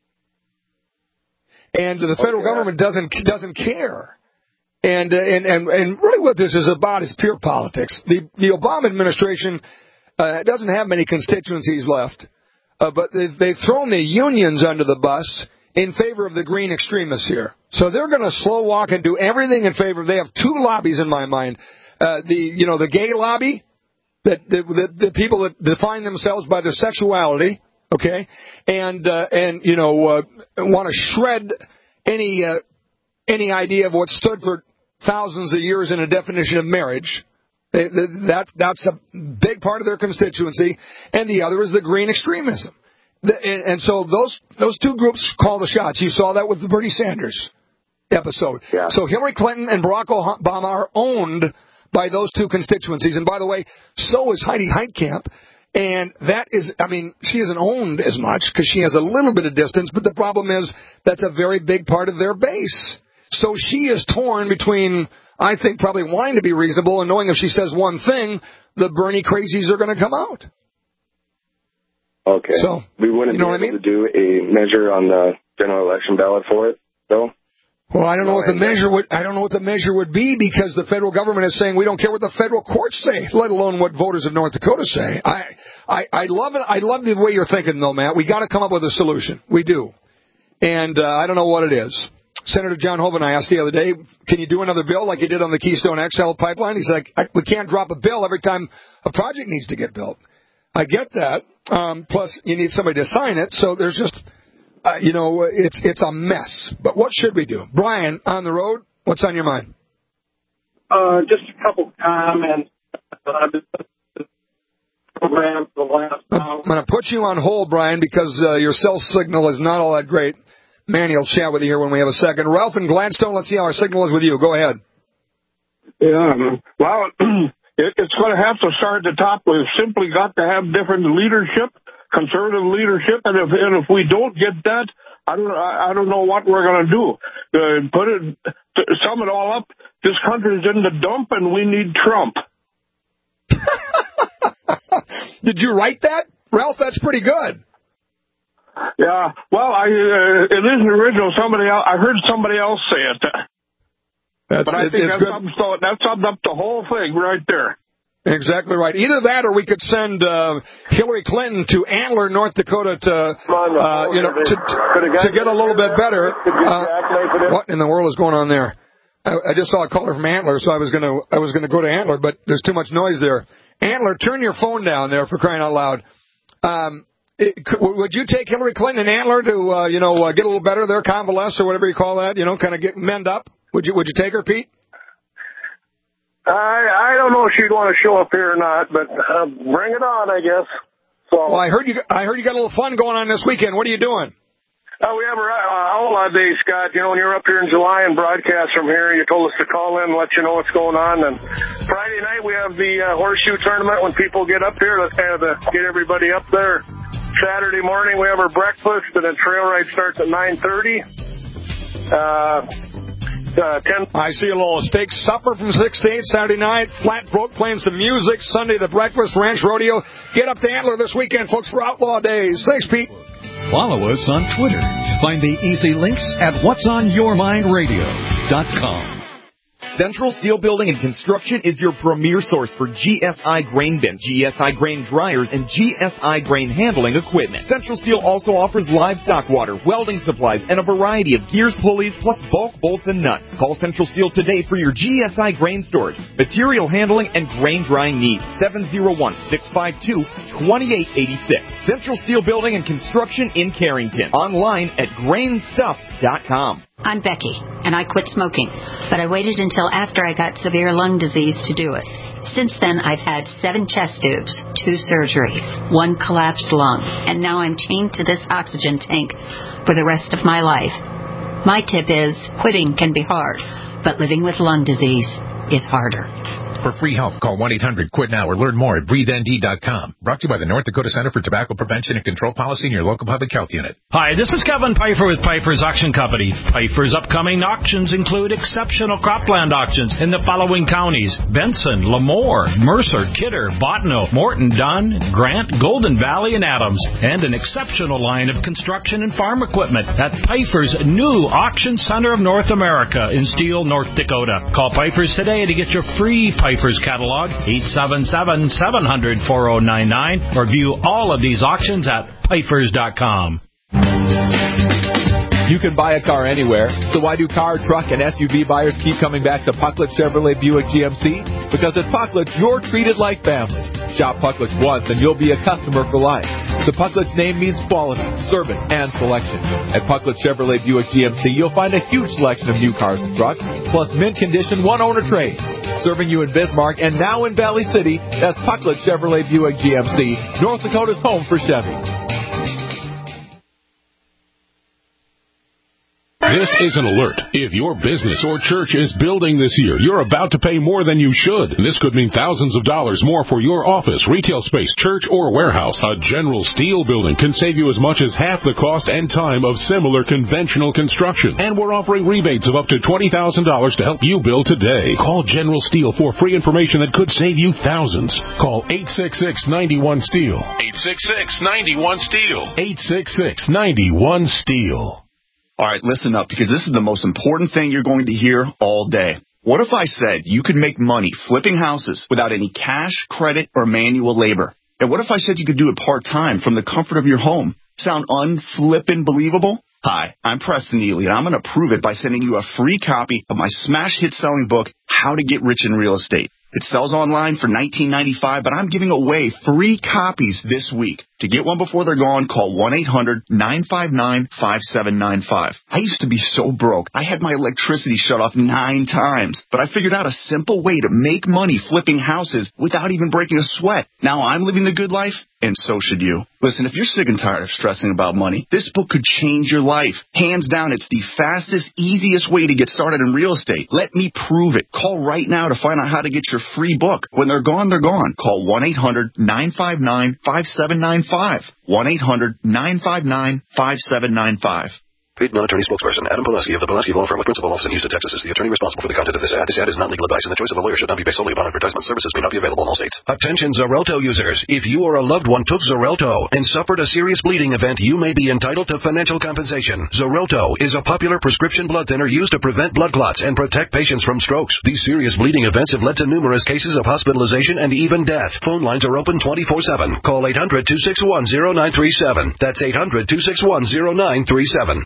And the federal okay. government doesn't doesn't care. And, uh, and and and really what this is about is pure politics. The the Obama administration uh, doesn't have many constituencies left, uh, but they've, they've thrown the unions under the bus in favor of the green extremists here. So they're going to slow walk and do everything in favor. They have two lobbies in my mind. Uh, the you know the gay lobby, that the, the, the people that define themselves by their sexuality, okay, and uh, and you know uh, want to shred any uh, any idea of what stood for thousands of years in a definition of marriage. They, that that's a big part of their constituency, and the other is the green extremism. The, and, and so those those two groups call the shots. You saw that with the Bernie Sanders episode. Yeah. So Hillary Clinton and Barack Obama are owned by those two constituencies. And by the way, so is Heidi Heitkamp. And that is, I mean, she isn't owned as much because she has a little bit of distance. But the problem is that's a very big part of their base. So she is torn between, I think, probably wanting to be reasonable and knowing if she says one thing, the Bernie crazies are going to come out. Okay. So, we wouldn't you know be what I able mean? to do a measure on the general election ballot for it, though? Well, I don't know what the measure would. I don't know what the measure would be because the federal government is saying we don't care what the federal courts say, let alone what voters of North Dakota say. I, I, I love it. I love the way you're thinking, though, Matt. We got to come up with a solution. We do, and uh, I don't know what it is. Senator John Hoeven, I asked the other day, can you do another bill like you did on the Keystone X L pipeline? He's like, I, we can't drop a bill every time a project needs to get built. I get that. Um, plus, you need somebody to sign it. So there's just, uh, you know, it's it's a mess. But what should we do? Brian, on the road, what's on your mind? Uh, just a couple comments. Program for the last I'm going to put you on hold, Brian, because uh, your cell signal is not all that great. Manny will chat with you here when we have a second. Ralph and Gladstone, let's see how our signal is with you. Go ahead. Yeah, well, it, it's going to have to start at the top. We've simply got to have different leadership, conservative leadership, and if and if we don't get that, I don't I don't know what we're going to do. Uh, put it, to sum it all up, this country's in the dump, and we need Trump. Did you write that, Ralph? That's pretty good. Yeah, well, I uh, it isn't original. Somebody else, I heard somebody else say it. That's, but I it, think it's that good. sums, that sums up the whole thing right there. Exactly right. Either that, or we could send uh, Hillary Clinton to Antler, North Dakota, to uh, you know to, to get a little bit better. Uh, what in the world is going on there? I, I just saw a caller from Antler, so I was gonna I was gonna go to Antler, but there's too much noise there. Antler, turn your phone down there for crying out loud. Um, it, would you take Hillary Clinton and Antler to uh, you know uh, get a little better there, convalesce or whatever you call that? You know, kind of get mend up. Would you Would you take her, Pete? I I don't know if she'd want to show up here or not, but uh, bring it on, I guess. So. Well, I heard you. I heard you got a little fun going on this weekend. What are you doing? Oh, we have a uh, outlaw day, Scott. You know, when you're up here in July and broadcast from here, you told us to call in and let you know what's going on. And Friday night we have the uh, horseshoe tournament. When people get up here, let's have the, get everybody up there. Saturday morning we have our breakfast, and the trail ride starts at nine thirty. Uh, uh, ten. I see a little steak supper from six to eight Saturday night. Flat Brook playing some music. Sunday, the breakfast, ranch rodeo. Get up to Antler this weekend, folks, for Outlaw Days. Thanks, Pete. Follow us on Twitter. Find the easy links at what's on your mind radio dot com. Central Steel Building and Construction is your premier source for G S I grain bins, G S I grain dryers, and G S I grain handling equipment. Central Steel also offers livestock water, welding supplies, and a variety of gears, pulleys, plus bulk bolts and nuts. Call Central Steel today for your G S I grain storage, material handling, and grain drying needs. seven oh one, six five two, two eight eight six. Central Steel Building and Construction in Carrington. Online at grain stuff dot com. I'm Becky, and I quit smoking, but I waited until after I got severe lung disease to do it. Since then, I've had seven chest tubes, two surgeries, one collapsed lung, and now I'm chained to this oxygen tank for the rest of my life. My tip is, quitting can be hard, but living with lung disease is harder. For free help, call one eight hundred quit now or learn more at breathe N D dot com. Brought to you by the North Dakota Center for Tobacco Prevention and Control Policy and your local public health unit. Hi, this is Kevin Pfeiffer with Pfeiffer's Auction Company. Pfeiffer's upcoming auctions include exceptional cropland auctions in the following counties: Benson, Lemoore, Mercer, Kidder, Bottineau, Morton, Dunn, Grant, Golden Valley, and Adams. And an exceptional line of construction and farm equipment at Pfeiffer's new Auction Center of North America in Steele, North Dakota. Call Pfeiffer's today to get your free Pfeiffer's catalog, eight seven seven, seven hundred, four oh nine nine, or view all of these auctions at Pfeiffer's dot com. You can buy a car anywhere, so why do car, truck, and S U V buyers keep coming back to Pucklet Chevrolet Buick G M C? Because at Pucklet, you're treated like family. Shop Pucklet once and you'll be a customer for life. The Pucklet name means quality, service, and selection. At Pucklet Chevrolet Buick G M C, you'll find a huge selection of new cars and trucks, plus mint condition one-owner trades. Serving you in Bismarck and now in Valley City, that's Pucklet Chevrolet Buick G M C, North Dakota's home for Chevy. This is an alert. If your business or church is building this year, you're about to pay more than you should. This could mean thousands of dollars more for your office, retail space, church, or warehouse. A General Steel building can save you as much as half the cost and time of similar conventional construction. And we're offering rebates of up to twenty thousand dollars to help you build today. Call General Steel for free information that could save you thousands. Call eight six six, nine one, STEEL. eight six six, nine one, STEEL. eight six six, nine one, STEEL. All right, listen up, because this is the most important thing you're going to hear all day. What if I said you could make money flipping houses without any cash, credit, or manual labor? And what if I said you could do it part-time from the comfort of your home? Sound unflippin' believable? Hi, I'm Preston Neely, and I'm going to prove it by sending you a free copy of my smash hit selling book, How to Get Rich in Real Estate. It sells online for nineteen ninety-five dollars, but I'm giving away free copies this week. To get one before they're gone, call one eight hundred, nine five nine, five seven nine five. I used to be so broke, I had my electricity shut off nine times. But I figured out a simple way to make money flipping houses without even breaking a sweat. Now I'm living the good life, and so should you. Listen, if you're sick and tired of stressing about money, this book could change your life. Hands down, it's the fastest, easiest way to get started in real estate. Let me prove it. Call right now to find out how to get your free book. When they're gone, they're gone. Call one eight hundred, nine five nine, five seven nine five. one eight hundred, nine five nine, five seven nine five. Paid non-attorney spokesperson Adam Pileski of the Pileski Law Firm with principal office in Houston, Texas is the attorney responsible for the content of this ad. This ad is not legal advice, and the choice of a lawyer should not be based solely upon advertisement. Services may not be available in all states. Attention Xarelto users. If you or a loved one took Xarelto and suffered a serious bleeding event, you may be entitled to financial compensation. Xarelto is a popular prescription blood thinner used to prevent blood clots and protect patients from strokes. These serious bleeding events have led to numerous cases of hospitalization and even death. Phone lines are open twenty-four seven. Call eight hundred, two six one, zero nine three seven. That's eight hundred, two six one, zero nine three seven.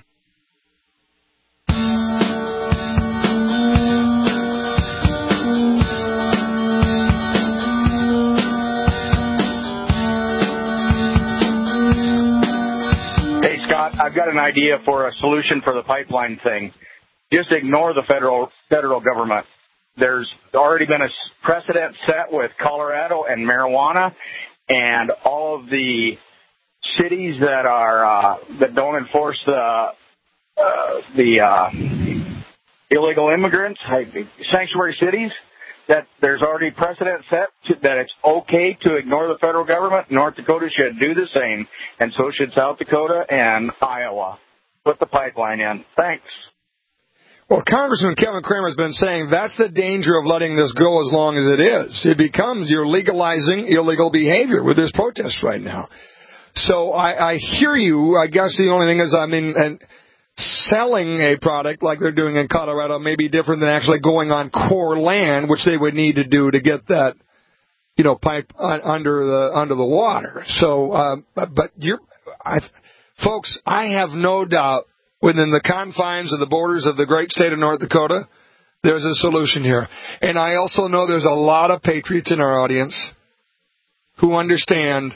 I've got an idea for a solution for the pipeline thing. Just ignore the federal federal government. There's already been a precedent set with Colorado and marijuana, and all of the cities that are uh, that don't enforce the uh, the uh, illegal immigrants, sanctuary cities. That there's already precedent set to, that it's okay to ignore the federal government. North Dakota should do the same, and so should South Dakota and Iowa. Put the pipeline in. Thanks. Well, Congressman Kevin Cramer has been saying that's the danger of letting this go as long as it is. It becomes you're legalizing illegal behavior with this protest right now. So I, I hear you. I guess the only thing is, I mean, and selling a product like they're doing in Colorado may be different than actually going on core land, which they would need to do to get that, you know, pipe under the under the water. So, um, but you're, I, folks, I have no doubt within the confines of the borders of the great state of North Dakota, there's a solution here. And I also know there's a lot of patriots in our audience who understand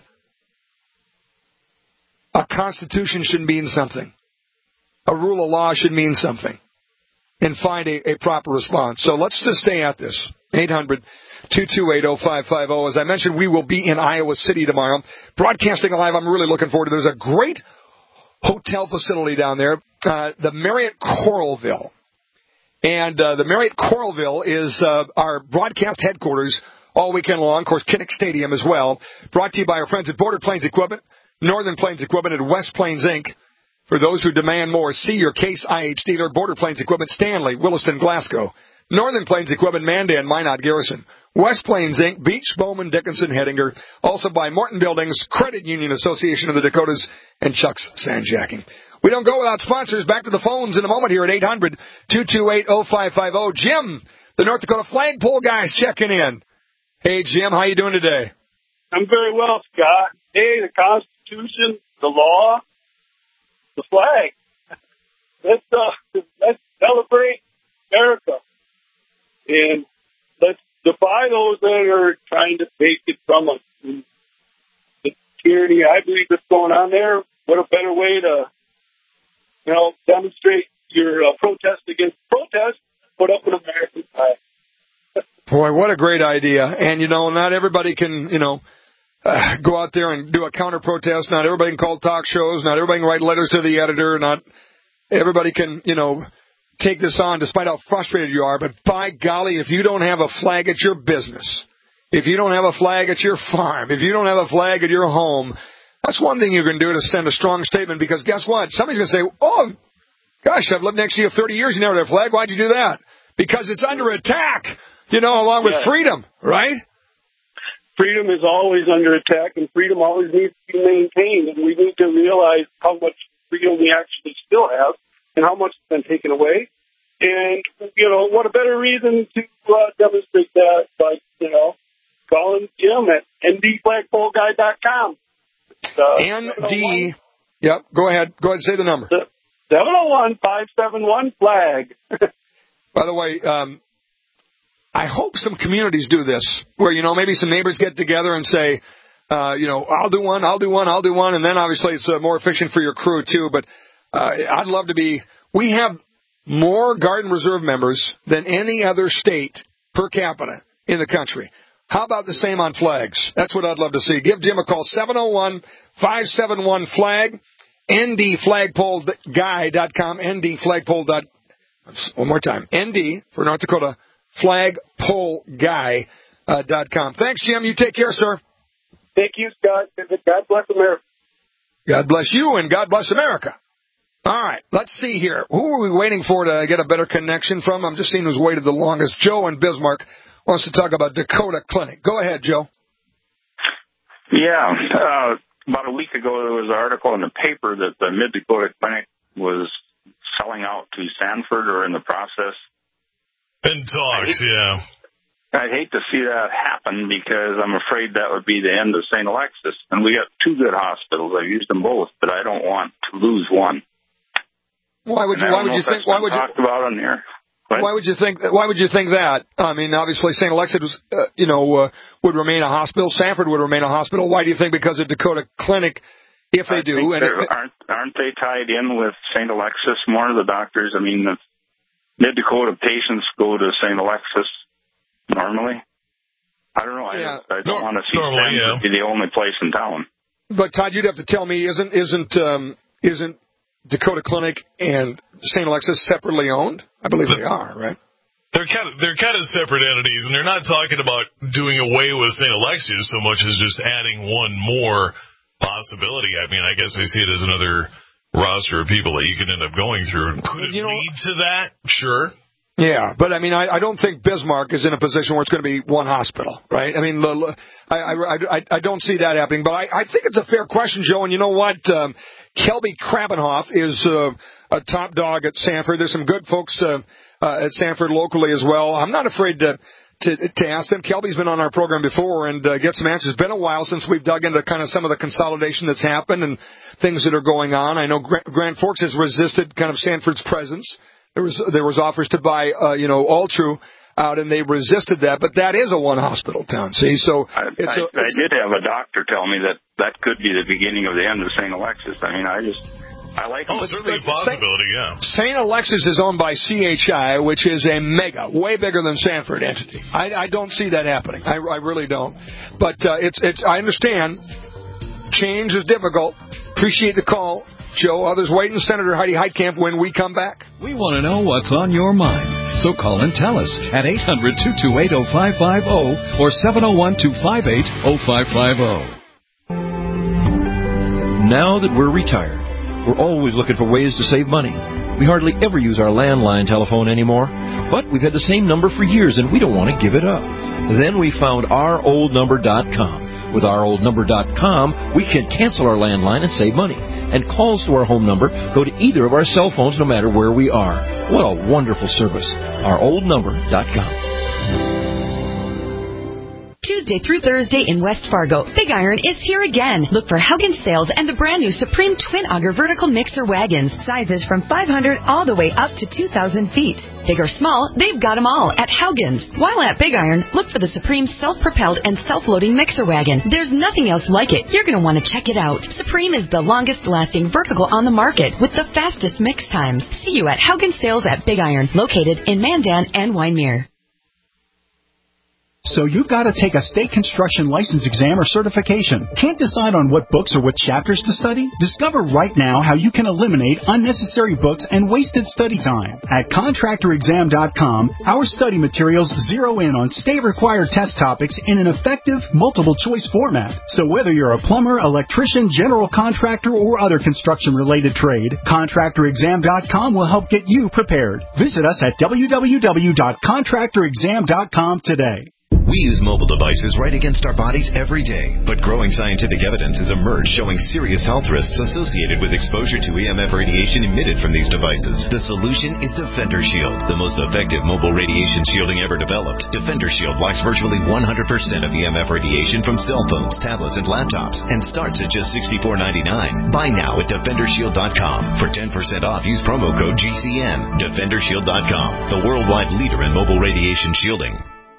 a constitution should mean something. A rule of law should mean something. And find a, a proper response. So let's just stay at this. eight hundred, two two eight, oh five five oh. As I mentioned, we will be in Iowa City tomorrow. Broadcasting live, I'm really looking forward to it. There's a great hotel facility down there, uh, the Marriott Coralville. And uh, the Marriott Coralville is uh, our broadcast headquarters all weekend long. Of course, Kinnick Stadium as well. Brought to you by our friends at Border Plains Equipment, Northern Plains Equipment, and West Plains, Incorporated. For those who demand more, see your Case I H dealer, Border Plains Equipment, Stanley, Williston, Glasgow. Northern Plains Equipment, Mandan, Minot, Garrison. West Plains, Incorporated, Beach, Bowman, Dickinson, Hettinger. Also by Morton Buildings, Credit Union Association of the Dakotas, and Chuck's Sandjacking. We don't go without sponsors. Back to the phones in a moment here at eight hundred, two two eight, oh five five oh. Jim, the North Dakota flagpole guy's checking in. Hey, Jim, how you doing today? I'm very well, Scott. Hey, the Constitution, the law, the flag. Let's uh, let's celebrate America, and let's defy those that are trying to take it from us. And the tyranny, I believe, that's going on there. What a better way to, you know, demonstrate your uh, protest against protest. Put up an American flag. Boy, what a great idea! And you know, not everybody can, you know. Uh, go out there and do a counter-protest. Not everybody can call talk shows. Not everybody can write letters to the editor. Not everybody can, you know, take this on despite how frustrated you are. But by golly, if you don't have a flag at your business, if you don't have a flag at your farm, if you don't have a flag at your home, that's one thing you can do to send a strong statement, because guess what? Somebody's going to say, oh, gosh, I've lived next to you thirty years. You never had a flag. Why'd you do that? Because it's under attack, you know, along with yeah. freedom, right? Freedom is always under attack, and freedom always needs to be maintained, and we need to realize how much freedom we actually still have and how much has been taken away. And, you know, what a better reason to uh, demonstrate that by, you know, calling Jim at N D flagpole guy dot com. Uh, N D, yep, go ahead. Go ahead and say the number. seven oh one, five seven one, flag. By the way, um, I hope some communities do this, where, you know, maybe some neighbors get together and say, uh, you know, I'll do one, I'll do one, I'll do one, and then obviously it's uh, more efficient for your crew, too. But uh, I'd love to be – we have more Garden Reserve members than any other state per capita in the country. How about the same on flags? That's what I'd love to see. Give Jim a call, seven oh one, five seven one, flag, N D flagpole guy dot com, N D flagpole. One more time, N D for North Dakota, flagpole guy dot com. Thanks, Jim. You take care, sir. Thank you, Scott. God bless America. God bless you, and God bless America. All right, let's see here. Who are we waiting for to get a better connection from? I'm just seeing who's waited the longest. Joe in Bismarck wants to talk about Dakota Clinic. Go ahead, Joe. Yeah, uh, about a week ago there was an article in the paper that the Mid-Dakota Clinic was selling out to Sanford or in the process. In talks, yeah. I'd hate to see that happen because I'm afraid that would be the end of Saint Alexis. And we got two good hospitals. I've used them both, but I don't want to lose one. Why would you? Why would you think? Why would you talked about on here? What? Why would you think? Why would you think that? I mean, obviously, Saint Alexis, was, uh, you know, uh, would remain a hospital. Sanford would remain a hospital. Why do you think? Because of Dakota Clinic, if they I do, think and it, aren't aren't they tied in with Saint Alexis more? The doctors. I mean, the Mid Dakota patients go to Saint Alexis normally. I don't know. Yeah. I, I don't no, want to see normally, Sanford yeah. be the only place in town. But Todd, you'd have to tell me, isn't isn't um, isn't Dakota Clinic and Saint Alexis separately owned? I believe they are, right? They're kind of they're kind of separate entities, and they're not talking about doing away with Saint Alexis so much as just adding one more possibility. I mean, I guess they see it as another roster of people that you could end up going through. Could it you know, lead to that? Sure. Yeah, but I mean, I, I don't think Bismarck is in a position where it's going to be one hospital, right? I mean, I, I, I, I don't see that happening, but I, I think it's a fair question, Joe, and you know what? Um, Kelby Krabbenhoff is uh, a top dog at Sanford. There's some good folks uh, uh, at Sanford locally as well. I'm not afraid to to, to ask them. Kelby's been on our program before and uh, get some answers. It's been a while since we've dug into kind of some of the consolidation that's happened and things that are going on. I know Grand, Grand Forks has resisted kind of Sanford's presence. There was there was offers to buy, uh, you know, Altru out, and they resisted that. But that is a one-hospital town, see? So I, it's I, a, I did have a doctor tell me that that could be the beginning of the end of Saint Alexis. I mean, I just, I like Oh, it. certainly a possibility, yeah. Saint Alexis is owned by C H I, which is a mega, way bigger than Sanford entity. I, I don't see that happening. I, I really don't. But uh, it's it's. I understand. Change is difficult. Appreciate the call. Joe, others waiting. Senator Heidi Heitkamp when we come back. We want to know what's on your mind. So call and tell us at eight hundred, two two eight, oh five five oh or seven oh one, two five eight, oh five five oh. Now that we're retired, we're always looking for ways to save money. We hardly ever use our landline telephone anymore, but we've had the same number for years and we don't want to give it up. Then we found our old number dot com. With our old number dot com, we can cancel our landline and save money. And calls to our home number go to either of our cell phones no matter where we are. What a wonderful service. our old number dot com. Tuesday through Thursday in West Fargo, Big Iron is here again. Look for Haugen sales and the brand new Supreme Twin Auger vertical mixer wagons. Sizes from five hundred all the way up to two thousand feet. Big or small, they've got them all at Haugen's. While at Big Iron, look for the Supreme self-propelled and self-loading mixer wagon. There's nothing else like it. You're going to want to check it out. Supreme is the longest-lasting vertical on the market with the fastest mix times. See you at Haugen Sales at Big Iron, located in Mandan and Winemere. So you've got to take a state construction license exam or certification. Can't decide on what books or what chapters to study? Discover right now how you can eliminate unnecessary books and wasted study time. At contractor exam dot com, our study materials zero in on state-required test topics in an effective, multiple-choice format. So whether you're a plumber, electrician, general contractor, or other construction-related trade, contractor exam dot com will help get you prepared. Visit us at w w w dot contractor exam dot com today. We use mobile devices right against our bodies every day, but growing scientific evidence has emerged showing serious health risks associated with exposure to E M F radiation emitted from these devices. The solution is Defender Shield, the most effective mobile radiation shielding ever developed. Defender Shield blocks virtually one hundred percent of E M F radiation from cell phones, tablets, and laptops, and starts at just sixty-four ninety-nine. Buy now at defender shield dot com. For ten percent off, use promo code G C N. defender shield dot com, the worldwide leader in mobile radiation shielding.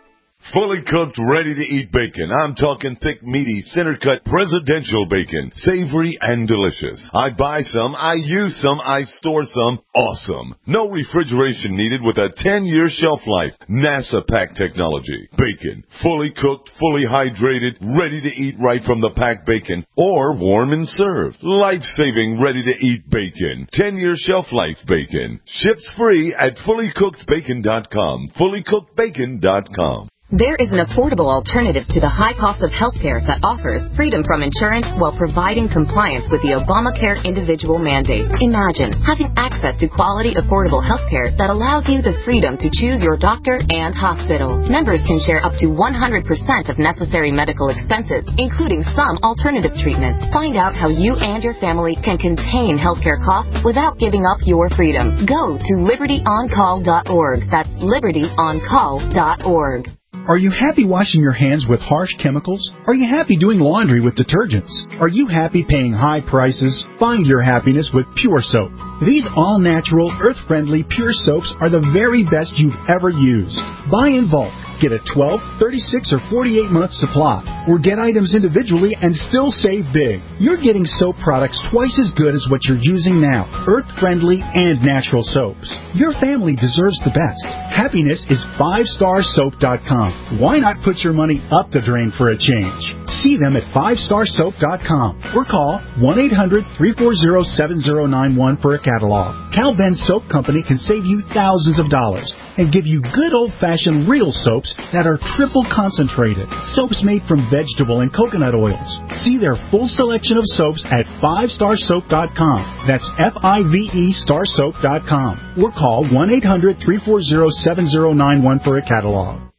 Fully cooked, ready-to-eat bacon. I'm talking thick, meaty, center-cut, presidential bacon. Savory and delicious. I buy some, I use some, I store some. Awesome. No refrigeration needed with a ten-year shelf life. NASA pack technology. Bacon. Fully cooked, fully hydrated, ready to eat right from the packed bacon. Or warm and served. Life-saving, ready-to-eat bacon. ten-year shelf life bacon. Ships free at fully cooked bacon dot com. fully cooked bacon dot com. There is an affordable alternative to the high cost of healthcare that offers freedom from insurance while providing compliance with the Obamacare individual mandate. Imagine having access to quality, affordable healthcare that allows you the freedom to choose your doctor and hospital. Members can share up to one hundred percent of necessary medical expenses, including some alternative treatments. Find out how you and your family can contain healthcare costs without giving up your freedom. Go to liberty on call dot org. That's liberty on call dot org. Are you happy washing your hands with harsh chemicals? Are you happy doing laundry with detergents? Are you happy paying high prices? Find your happiness with Pure Soap. These all-natural, earth-friendly Pure Soaps are the very best you've ever used. Buy in bulk. Get a twelve, thirty-six, or forty-eight month supply, or get items individually and still save big. You're getting soap products twice as good as what you're using now, earth-friendly and natural soaps. Your family deserves the best. Happiness is five star soap dot com. Why not put your money up the drain for a change? See them at five star soap dot com or call one eight hundred, three four zero, seven zero nine one for a catalog. Cal Ben Soap Company can save you thousands of dollars and give you good old-fashioned real soaps that are triple concentrated. Soaps made from veg vegetable, and coconut oils. See their full selection of soaps at five star soap dot com. That's F I V E star soap dot com. Or call one eight hundred three four zero seven zero nine one for a catalog.